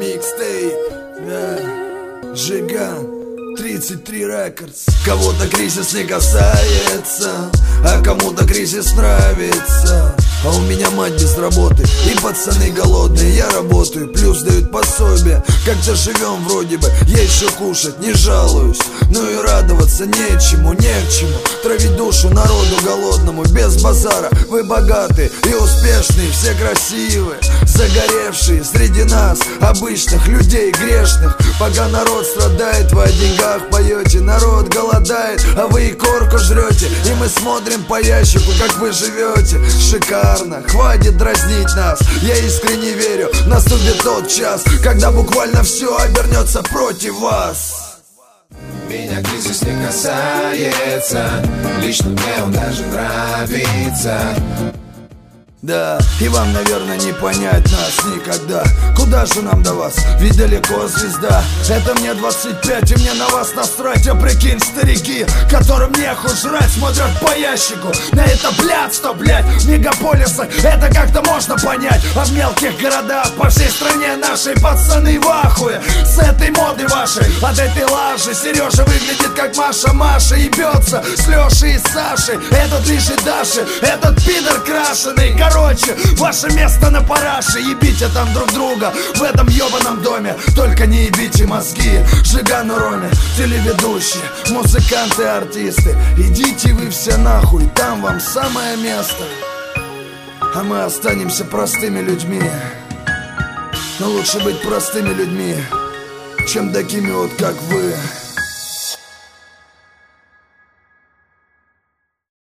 Микстейп, да, Жиган, 33 Рекордс. Кого-то кризис не касается, а кому-то кризис нравится. А у меня мать без работы и пацаны голодные. Я работаю, плюс дают пособие. Как-то живем вроде бы, есть что кушать, не жалуюсь. Ну и радоваться нечему, не к чему. Травить душу народу голодному, без базара. Вы богатые и успешные, все красивые, загоревшие среди нас, обычных людей грешных. Пока народ страдает, вы о деньгах поете. Народ голодает, а вы и корку жрете. И мы смотрим по ящику, как вы живете. Шикарно, хватит дразнить нас. Я искренне верю, наступит тот час, когда буквально все обернется против вас. Меня кризис не касается, лично мне он даже нравится. Да, и вам, наверное, не понять нас никогда. Куда же нам до вас, ведь далеко звезда. Это мне 25, и мне на вас насрать. А прикинь, старики, которым нехуй жрать, смотрят по ящику на это блядство, блядь. В мегаполисах это как-то можно понять, а в мелких городах по всей стране наши пацаны в ахуе с этой моды вашей, от этой лажи. Сережа выглядит как Маша и бьется с Лешей и Сашей. Этот лишь и Даши, этот пидор крашеный. Короче, ваше место на параше. Ебите там друг друга в этом ебаном доме, только не ебите мозги. Жигану Роме, телеведущие, музыканты, артисты, идите вы все нахуй, там вам самое место. А мы останемся простыми людьми. Но лучше быть простыми людьми, чем такими вот как вы.